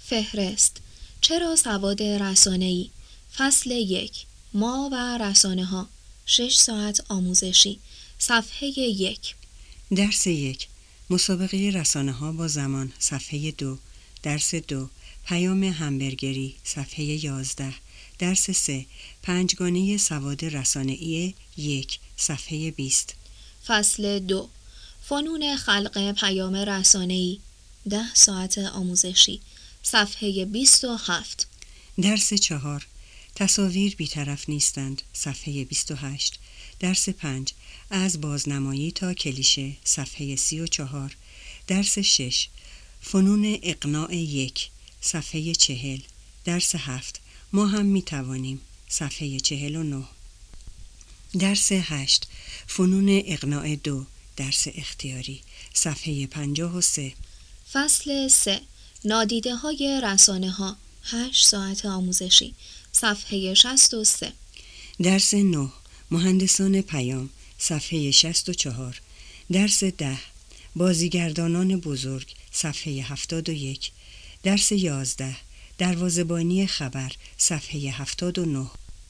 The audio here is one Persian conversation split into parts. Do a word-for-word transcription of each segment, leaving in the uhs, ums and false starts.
فهرست. چرا سواد رسانه‌ای؟ فصل یک. ما و رسانه ها. شش ساعت آموزشی. صفحه یک. درس یک. مسابقه رسانه ها با زمان. صفحه دو. درس دو. پیام همبرگری. صفحه یازده. درس سه. پنجگانه سواد رسانه‌ای یک. صفحه بیست. فصل دو. فنون خلق پیام رسانه‌ای. ده ساعت آموزشی. صفحه بیست و هفت. درس چهار. تصاویر بی‌طرف نیستند. صفحه بیست و هشت. درس پنج. از بازنمایی تا کلیشه. صفحه سی و چهار. درس شش. فنون اقناع یک. صفحه چهل. درس هفت. ما هم می توانیم. صفحه چهل و نه. درس هشت. فنون اقناع دو. درس اختیاری. صفحه پنجاه و سه. فصل سه. نادیده های رسانه ها. هشت ساعت آموزشی. صفحه شصت و سه. درس نه. مهندسان پیام. صفحه شصت و چهار. درس ده. بازیگردانان بزرگ. صفحه هفتاد و یک. درس یازده. دروازه‌بانی خبر. صفحه هفتاد و نه.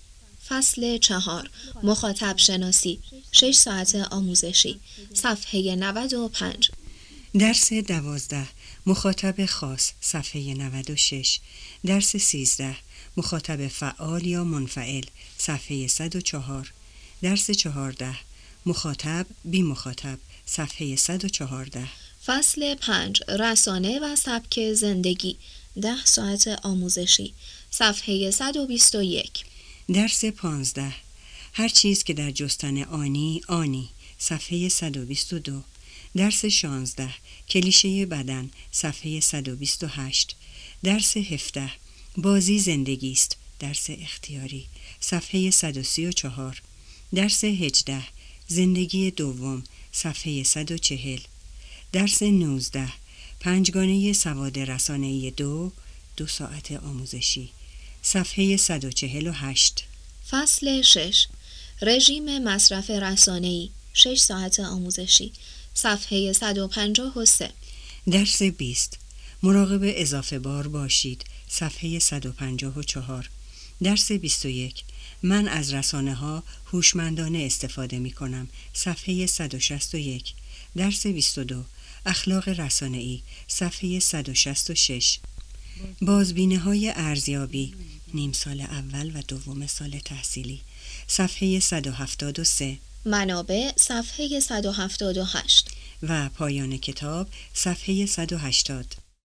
فصل چهار. مخاطب شناسی. شش ساعت آموزشی. صفحه نود و پنج. درس دوازده. مخاطب خاص. صفحه نود و شش. درس سیزده. مخاطب فعال یا منفعل. صفحه صد و چهار. درس چهارده. مخاطب بی مخاطب. صفحه صد و چهارده. فصل پنج. رسانه و سبک زندگی. ده ساعت آموزشی. صفحه صد و بیست و یک. درس پانزده. هر چیز که در جستن آنی آنی. صفحه صد و بیست و دو. درس شانزده. کلیشه بدن. صفحه صد و بیست و هشت. درس هفده. بازی زندگی است. درس اختیاری. صفحه صد و سی و چهار. درس هجده. زندگی دوم. صفحه صد و چهل. درس نوزده. پنجگانه سواد رسانه‌ای دو. دو ساعت آموزشی. صفحه صد و چهل و هشت. فصل شش. رژیم مصرف رسانه‌ای. شش ساعت آموزشی. صفحه صد و پنجاه و سه. درس بیست. مراقب اضافه بار باشید. صفحه صد و پنجاه و چهار. درس بیست و یک. من از رسانه ها هوشمندانه استفاده می کنم. صفحه صد و شصت و یک. درس بیست و دو. اخلاق رسانه‌ای. صفحه صد و شصت و شش. بازبینه های ارزیابی. نیم سال اول و دوم سال تحصیلی. صفحه صد و هفتاد و سه. منابع. صفحه صد و هفتاد و هشت. و پایان کتاب. صفحه صد و هشتاد.